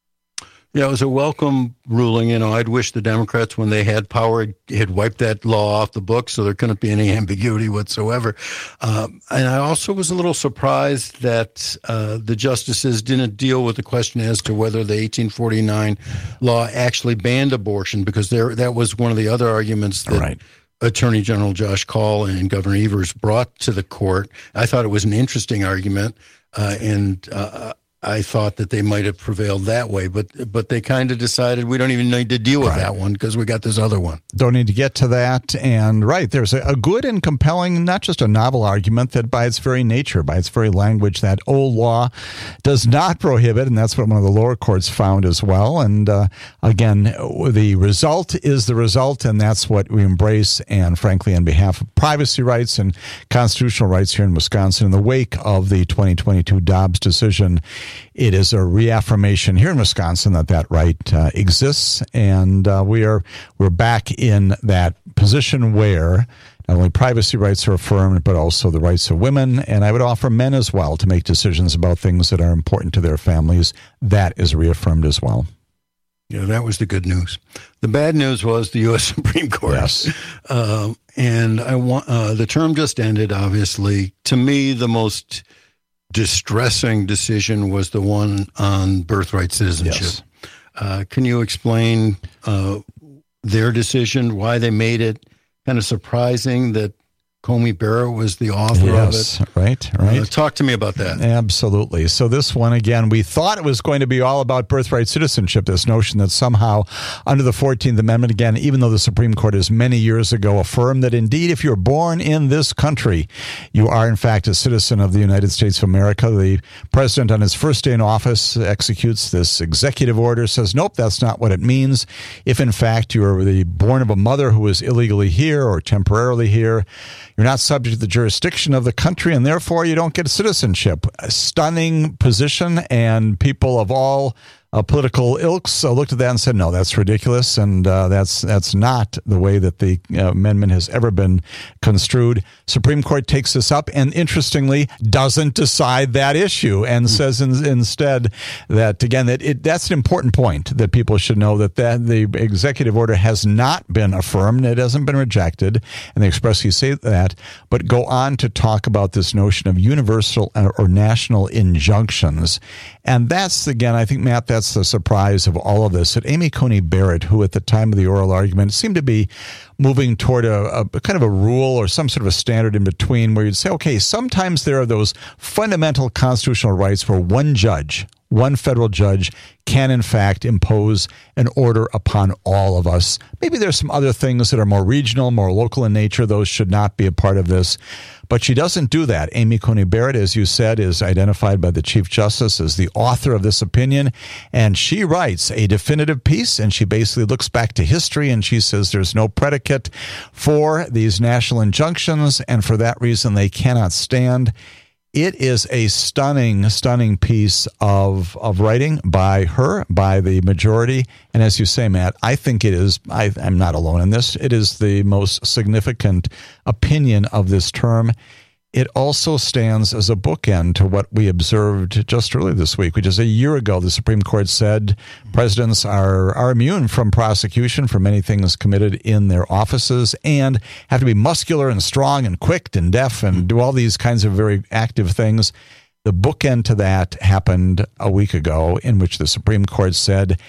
Yeah, it was a welcome ruling. You know, I'd wish the Democrats, when they had power, had wiped that law off the books so there couldn't be any ambiguity whatsoever. Um, and I also was a little surprised that uh, the justices didn't deal with the question as to whether the eighteen forty-nine law actually banned abortion, because there that was one of the other arguments that right. Attorney General Josh Kaul and Governor Evers brought to the court. I thought it was an interesting argument, uh, and uh, I thought that they might have prevailed that way, but but they kind of decided we don't even need to deal with right. that one because we got this other one. Don't need to get to that. And right, there's a, a good and compelling, not just a novel argument, that by its very nature, by its very language, that old law does not prohibit, and that's what one of the lower courts found as well. And uh, again, the result is the result, and that's what we embrace. And frankly, on behalf of privacy rights and constitutional rights here in Wisconsin, in the wake of the twenty twenty-two Dobbs decision, it is a reaffirmation here in Wisconsin that that right uh, exists, and uh, we are we're back in that position where not only privacy rights are affirmed, but also the rights of women, and I would offer men as well, to make decisions about things that are important to their families. That is reaffirmed as well. Yeah, that was the good news. The bad news was the U S Supreme Court. Yes, um, and I want uh, the term just ended. Obviously, to me, the most distressing decision was the one on birthright citizenship. Yes. Uh, can you explain uh, their decision, why they made it kind of surprising that Coney Barrett was the author yes, of it? Right, right. Uh, talk to me about that. Absolutely. So this one, again, we thought it was going to be all about birthright citizenship, this notion that somehow under the fourteenth Amendment, again, even though the Supreme Court has many years ago affirmed that indeed if you're born in this country, you are in fact a citizen of the United States of America. The president on his first day in office executes this executive order, says, nope, that's not what it means. If in fact you are the born of a mother who is illegally here or temporarily here, you're not subject to the jurisdiction of the country, and therefore you don't get citizenship. A stunning position, and people of all uh, political ilks uh, looked at that and said, no, that's ridiculous, and uh, that's that's not the way that the uh, amendment has ever been construed. Supreme Court takes this up and, interestingly, doesn't decide that issue and mm-hmm. says in, instead that, again, that it, that's an important point that people should know, that, that the executive order has not been affirmed. It hasn't been rejected, and they expressly say that, but go on to talk about this notion of universal or national injunctions. And that's, again, I think, Matt, that's the surprise of all of this, that Amy Coney Barrett, who at the time of the oral argument seemed to be moving toward a, a kind of a rule or some sort of a standard in between, where you'd say, okay, sometimes there are those fundamental constitutional rights where one judge, one federal judge, can in fact impose an order upon all of us. Maybe there's some other things that are more regional, more local in nature. Those should not be a part of this. But she doesn't do that. Amy Coney Barrett, as you said, is identified by the Chief Justice as the author of this opinion, and she writes a definitive piece, and she basically looks back to history, and she says there's no predicate for these national injunctions, and for that reason they cannot stand. It is a stunning, stunning piece of of writing by her, by the majority. And as you say, Matt, I think it is, I, I'm not alone in this, it is the most significant opinion of this term. It also stands as a bookend to what we observed just earlier this week, which is a year ago. The Supreme Court said presidents are, are immune from prosecution for many things committed in their offices and have to be muscular and strong and quick and deaf and do all these kinds of very active things. The bookend to that happened a week ago, in which the Supreme Court said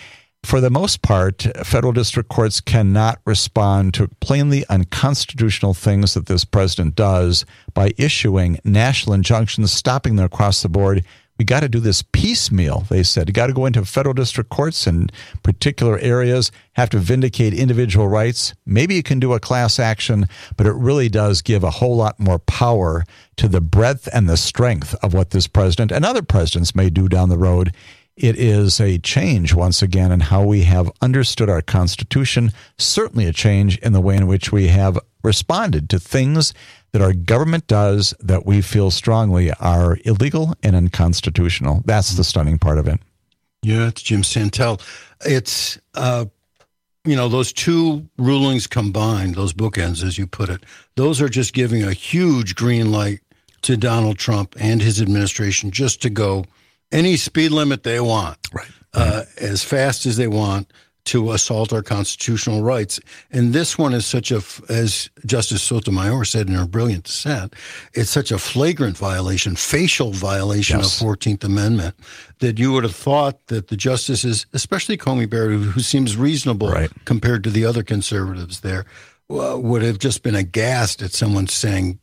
for the most part, federal district courts cannot respond to plainly unconstitutional things that this president does by issuing national injunctions, stopping them across the board. We got to do this piecemeal, they said. You got to go into federal district courts in particular areas, have to vindicate individual rights. Maybe you can do a class action, but it really does give a whole lot more power to the breadth and the strength of what this president and other presidents may do down the road. It is a change, once again, in how we have understood our Constitution, certainly a change in the way in which we have responded to things that our government does that we feel strongly are illegal and unconstitutional. That's the stunning part of it. Yeah, it's Jim Santel. It's, uh, you know, those two rulings combined, those bookends, as you put it, those are just giving a huge green light to Donald Trump and his administration just to go any speed limit they want, right. uh, as fast as they want to assault our constitutional rights. And this one is such a, as Justice Sotomayor said in her brilliant dissent, it's such a flagrant violation, facial violation yes. of fourteenth Amendment, that you would have thought that the justices, especially Coney Barrett, who seems reasonable right. compared to the other conservatives there, uh, would have just been aghast at someone saying,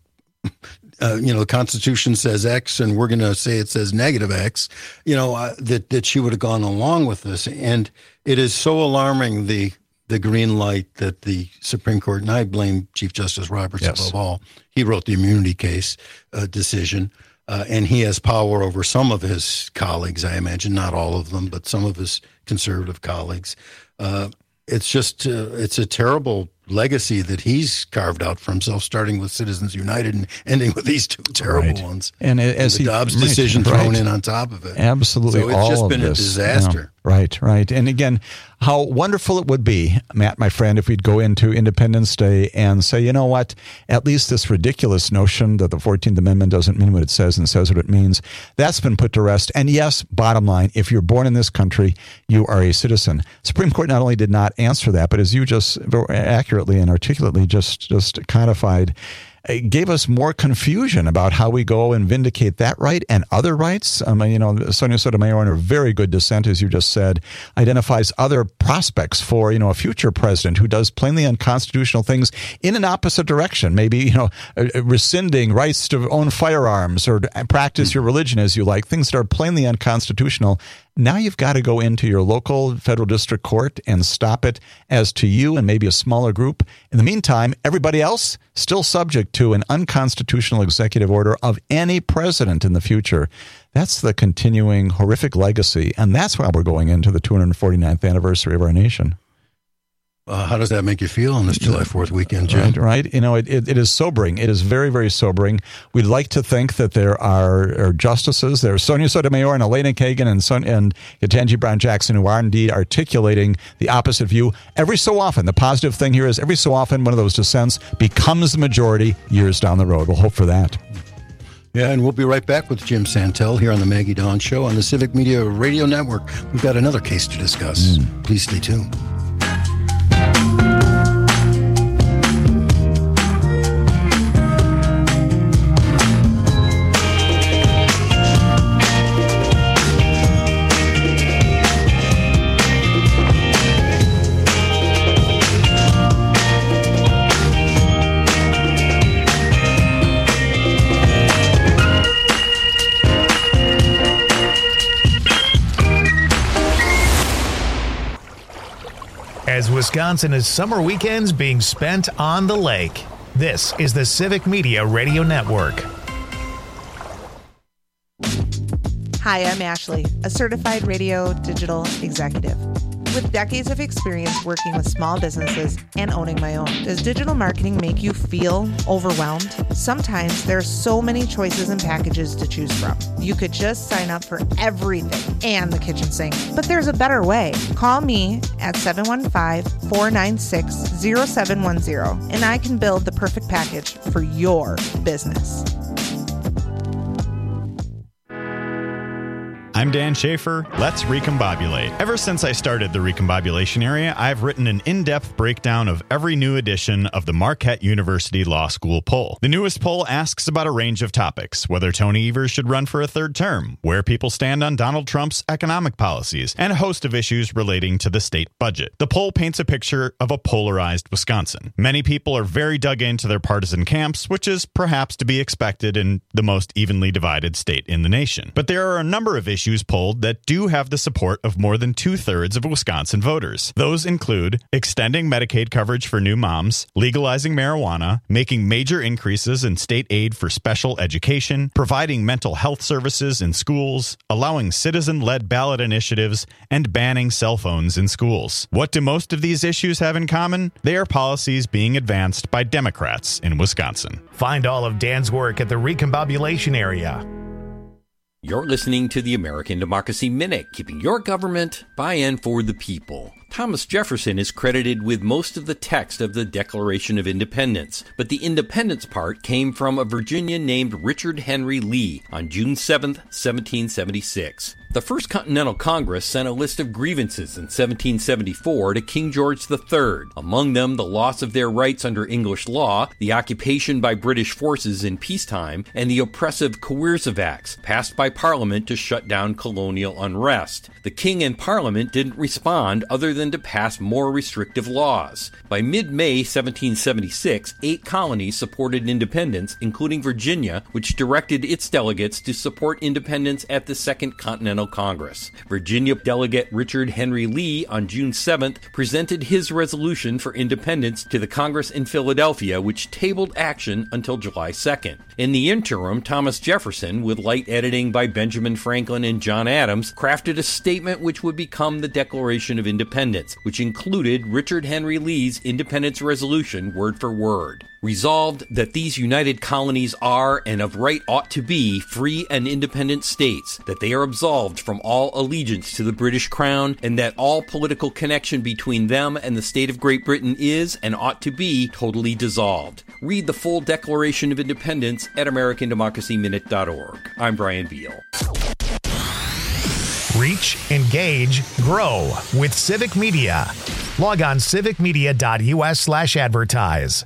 Uh, you know, the Constitution says X and we're going to say it says negative X, you know, uh, that, that she would have gone along with this. And it is so alarming, the the green light that the Supreme Court, and I blame Chief Justice Roberts yes. above all, he wrote the immunity case uh, decision, uh, and he has power over some of his colleagues, I imagine, not all of them, but some of his conservative colleagues. Uh, it's just, uh, it's a terrible legacy that he's carved out for himself, starting with Citizens United and ending with these two terrible right. ones. And as and the he, Dobbs right, decision right. thrown in on top of it. Absolutely, so it's all just of been this. a disaster. Yeah. Right, right. And again, how wonderful it would be, Matt, my friend, if we'd go into Independence Day and say, you know what, at least this ridiculous notion that the fourteenth Amendment doesn't mean what it says and says what it means, that's been put to rest. And yes, bottom line, if you're born in this country, you are a citizen. Supreme Court not only did not answer that, but as you just accurately and articulately just, just codified, it gave us more confusion about how we go and vindicate that right and other rights. Um, you know, Sonia Sotomayor, in her very good dissent, as you just said, identifies other prospects for, you know, a future president who does plainly unconstitutional things in an opposite direction. Maybe, you know, rescinding rights to own firearms or practice your religion as you like, things that are plainly unconstitutional. Now you've got to go into your local federal district court and stop it as to you and maybe a smaller group. In the meantime, everybody else still subject to an unconstitutional executive order of any president in the future. That's the continuing horrific legacy, and that's why we're going into the two hundred forty-ninth anniversary of our nation. Uh, how does that make you feel on this July fourth weekend, Jim? Right, right. You know, it, it, it is sobering. It is very, very sobering. We'd like to think that there are, are justices. There are Sonia Sotomayor and Elena Kagan and, Son, and Ketanji Brown Jackson who are indeed articulating the opposite view. Every so often, the positive thing here is every so often one of those dissents becomes the majority years down the road. We'll hope for that. Yeah, and we'll be right back with Jim Santel here on the Maggie Dawn Show on the Civic Media Radio Network. We've got another case to discuss. Mm. Please stay tuned. As Wisconsin is summer weekends being spent on the lake, this is the Civic Media Radio Network. Hi, I'm Ashley, a certified radio digital executive. With decades of experience working with small businesses and owning my own, does digital marketing make you feel overwhelmed? Sometimes there are so many choices and packages to choose from. You could just sign up for everything and the kitchen sink. But there's a better way. Call me at seven one five, four nine six, zero seven one zero and I can build the perfect package for your business. I'm Dan Schaefer. Let's recombobulate. Ever since I started the Recombobulation Area, I've written an in-depth breakdown of every new edition of the Marquette University Law School poll. The newest poll asks about a range of topics, whether Tony Evers should run for a third term, where people stand on Donald Trump's economic policies, and a host of issues relating to the state budget. The poll paints a picture of a polarized Wisconsin. Many people are very dug into their partisan camps, which is perhaps to be expected in the most evenly divided state in the nation. But there are a number of issues polled that do have the support of more than two-thirds of Wisconsin voters. Those include extending Medicaid coverage for new moms, legalizing marijuana, making major increases in state aid for special education, providing mental health services in schools, allowing citizen-led ballot initiatives, and banning cell phones in schools. What do most of these issues have in common? They are policies being advanced by Democrats in Wisconsin. Find all of Dan's work at the Recombobulation Area. You're listening to the American Democracy Minute, keeping your government by and for the people. Thomas Jefferson is credited with most of the text of the Declaration of Independence, but the independence part came from a Virginian named Richard Henry Lee on June seventh, seventeen seventy-six. The First Continental Congress sent a list of grievances in seventeen seventy-four to King George the Third, among them the loss of their rights under English law, the occupation by British forces in peacetime, and the oppressive coercive acts passed by Parliament to shut down colonial unrest. The King and Parliament didn't respond other than to pass more restrictive laws. By mid-May seventeen seventy-six, eight colonies supported independence, including Virginia, which directed its delegates to support independence at the Second Continental Congress. Virginia delegate Richard Henry Lee on June seventh presented his resolution for independence to the Congress in Philadelphia, which tabled action until July second. In the interim, Thomas Jefferson, with light editing by Benjamin Franklin and John Adams, crafted a statement which would become the Declaration of Independence, which included Richard Henry Lee's Independence Resolution word for word. Resolved that these united colonies are, and of right ought to be, free and independent states, that they are absolved from all allegiance to the British Crown, and that all political connection between them and the state of Great Britain is, and ought to be, totally dissolved. Read the full Declaration of Independence at American Democracy Minute dot org. I'm Brian Beal. Reach, engage, grow with Civic Media. Log on civic media dot u s slash advertise.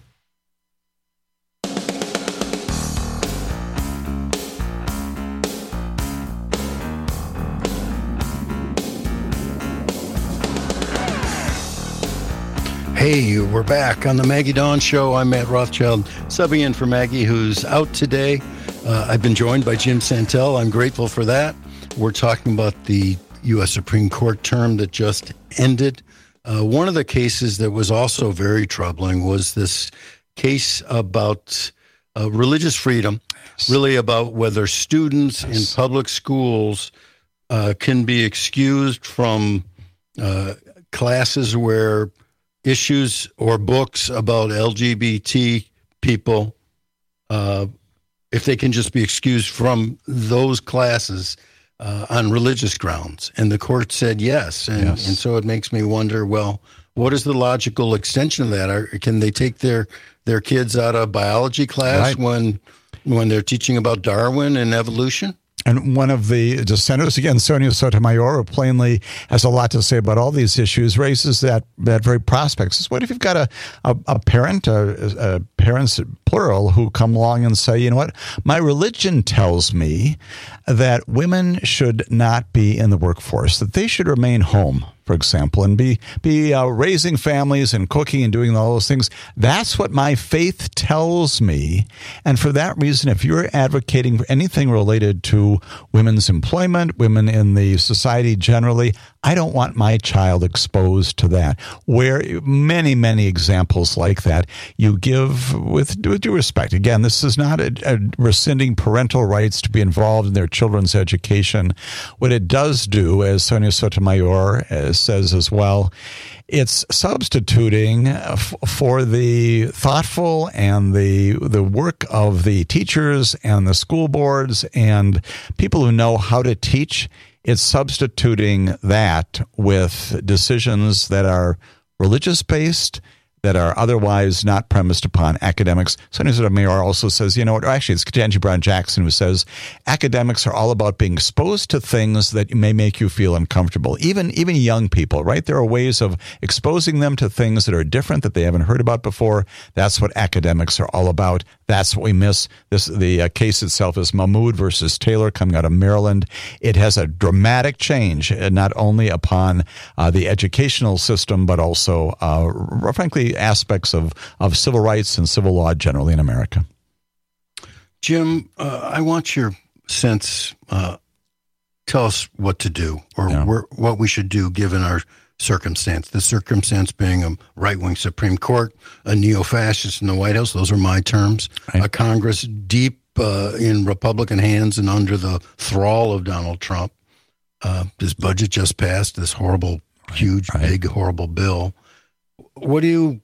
Hey, we're back on the Maggie Dawn Show. I'm Matt Rothschild, subbing in for Maggie, who's out today. Uh, I've been joined by Jim Santel. I'm grateful for that. We're talking about the U S Supreme Court term that just ended. Uh, one of the cases that was also very troubling was this case about uh, religious freedom, yes. really about whether students yes. in public schools uh, can be excused from uh, classes where issues or books about L G B T people, uh, if they can just be excused from those classes uh, on religious grounds. And the court said yes. And, yes. and so it makes me wonder, well, what is the logical extension of that? Are, can they take their, their kids out of biology class right. when when they're teaching about Darwin and evolution? And one of the dissenters, again, Sonia Sotomayor, who plainly has a lot to say about all these issues, raises that, that very prospect. Says, what if you've got a, a, a parent, a, a parents, plural, who come along and say, you know what, my religion tells me that women should not be in the workforce, that they should remain home, for example, and be be uh, raising families and cooking and doing all those things. That's what my faith tells me. And for that reason, if you're advocating for anything related to women's employment, women in the society generally, I don't want my child exposed to that. Where many, many examples like that, you give with, with due respect. Again, this is not a, a rescinding parental rights to be involved in their children's education. What it does do, as Sonia Sotomayor uh, says as well, it's substituting f- for the thoughtful and the the work of the teachers and the school boards and people who know how to teach. It's substituting that with decisions that are religious-based, that are otherwise not premised upon academics. Sonny Sotomayor also says, you know, actually it's Ketanji Brown Jackson who says academics are all about being exposed to things that may make you feel uncomfortable. Even even young people, right? There are ways of exposing them to things that are different that they haven't heard about before. That's what academics are all about. That's what we miss. This the uh, case itself is Mahmoud versus Taylor coming out of Maryland. It has a dramatic change, uh, not only upon uh, the educational system, but also, uh, frankly, aspects of, of civil rights and civil law generally in America. Jim, uh, I want your sense. Uh, tell us what to do or Yeah. where, what we should do given our circumstance. The circumstance being a right-wing Supreme Court, a neo-fascist in the White House. Those are my terms. A Congress deep uh, in Republican hands and under the thrall of Donald Trump. Uh, this budget just passed, this horrible, huge, big, horrible bill. What do you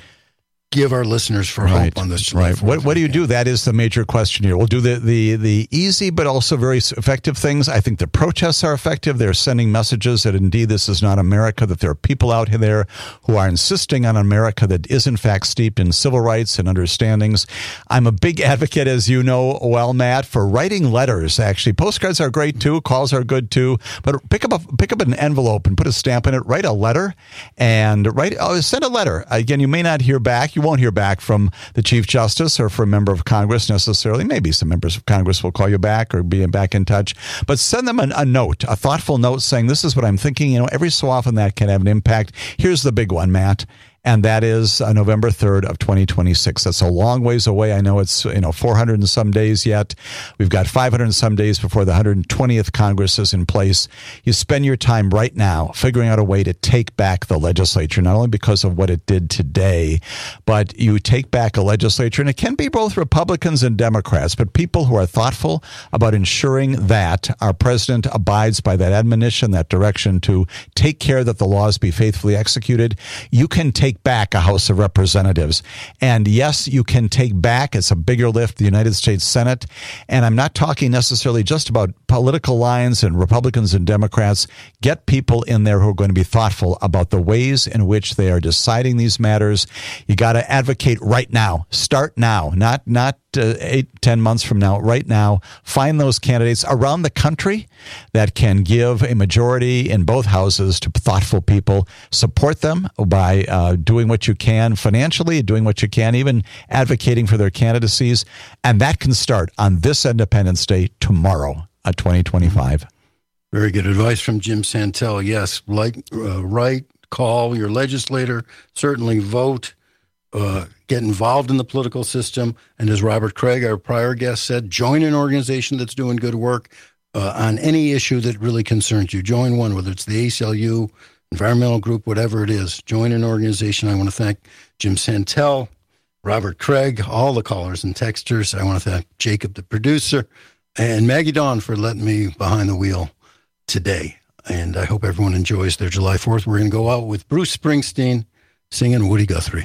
give our listeners for Right, hope on this? right. What what do you do? That is the major question here. We'll do the, the, the easy but also very effective things. I think the protests are effective. They're sending messages that indeed this is not America, that there are people out there who are insisting on America that is in fact steeped in civil rights and understandings. I'm a big advocate, as you know well, Matt, for writing letters. Actually, postcards are great too. Calls are good too. But pick up a, pick up an envelope and put a stamp in it. Write a letter and write. Oh, send a letter. Again, you may not hear back. You won't hear back from the Chief Justice or from a member of Congress necessarily. Maybe some members of Congress will call you back or be back in touch. But send them a, a note, a thoughtful note saying, this is what I'm thinking. You know, every so often that can have an impact. Here's the big one, Matt. And that is uh, November third of twenty twenty-six. That's a long ways away. I know it's, you know, four hundred and some days yet. We've got five hundred and some days before the one hundred twentieth Congress is in place. You spend your time right now figuring out a way to take back the legislature, not only because of what it did today, but you take back a legislature, and it can be both Republicans and Democrats, but people who are thoughtful about ensuring that our president abides by that admonition, that direction to take care that the laws be faithfully executed. You can take back a House of Representatives. And yes, you can take back, it's a bigger lift, the United States Senate. And I'm not talking necessarily just about political lines and Republicans and Democrats. Get people in there who are going to be thoughtful about the ways in which they are deciding these matters. You got to advocate right now. Start now, not not uh, eight, ten months from now, right now. Find those candidates around the country that can give a majority in both houses to thoughtful people. Support them by uh, doing what you can financially, doing what you can, even advocating for their candidacies. And that can start on this Independence Day tomorrow, uh, twenty twenty-five. Very good advice from Jim Santel. Yes, like, uh, write, call your legislator, certainly vote, uh, get involved in the political system. And as Robert Craig, our prior guest, said, join an organization that's doing good work uh, on any issue that really concerns you. Join one, whether it's the A C L U, environmental group, whatever it is. Join an organization. I want to thank Jim Santel, Robert Craig, all the callers and texters. I want to thank Jacob, the producer, and Maggie Dawn for letting me behind the wheel today. And I hope everyone enjoys their July fourth. We're going to go out with Bruce Springsteen singing Woody Guthrie.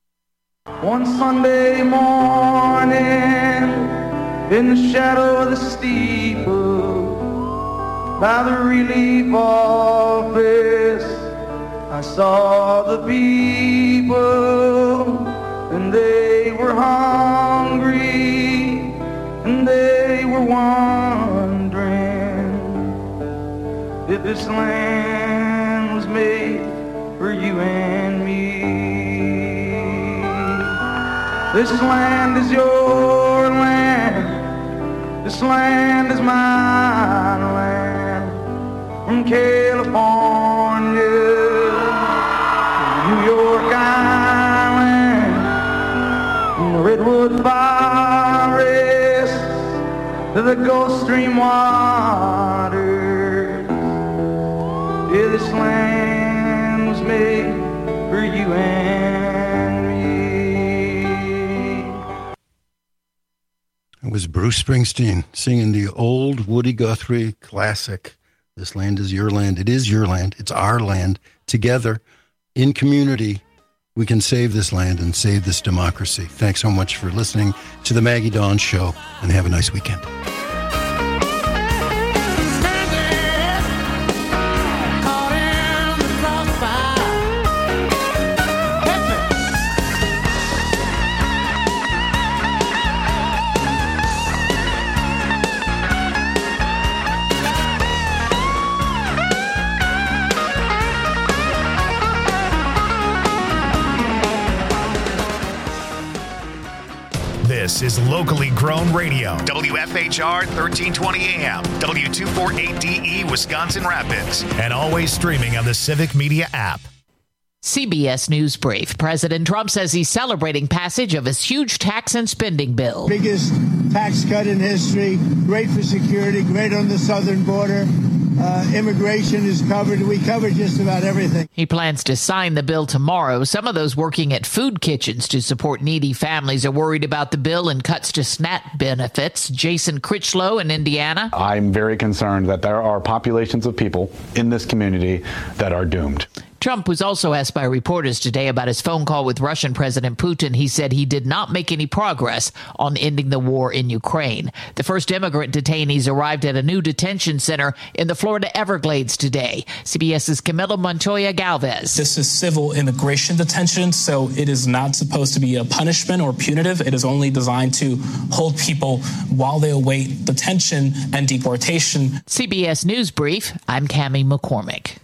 One Sunday morning, in the shadow of the steeple, by the relief office, I saw the people, and they were hungry, and they were wondering if this land was made for you and me. This land is your land, this land is my land, from California to New York Island, from the Redwood Forest to the Gulf Stream waters. Yeah, this land was made for you and me. It was Bruce Springsteen singing the old Woody Guthrie classic, This Land Is Your Land. It is your land. It's our land. Together, in community, we can save this land and save this democracy. Thanks so much for listening to the Maggie Dawn Show, and have a nice weekend. This is locally grown radio. W F H R thirteen twenty A M, W two forty-eight D E, Wisconsin Rapids, and always streaming on the Civic Media app. C B S News Brief. President Trump says he's celebrating passage of his huge tax and spending bill. Biggest tax cut in history, great for security, great on the southern border. Uh, immigration is covered. We covered just about everything. He plans to sign the bill tomorrow. Some of those working at food kitchens to support needy families are worried about the bill and cuts to SNAP benefits. Jason Critchlow in Indiana. I'm very concerned that there are populations of people in this community that are doomed. Trump was also asked by reporters today about his phone call with Russian President Putin. He said he did not make any progress on ending the war in Ukraine. The first immigrant detainees arrived at a new detention center in the Florida Everglades today. CBS's Camila Montoya Galvez. This is civil immigration detention, so it is not supposed to be a punishment or punitive. It is only designed to hold people while they await detention and deportation. C B S News Brief, I'm Cammie McCormick.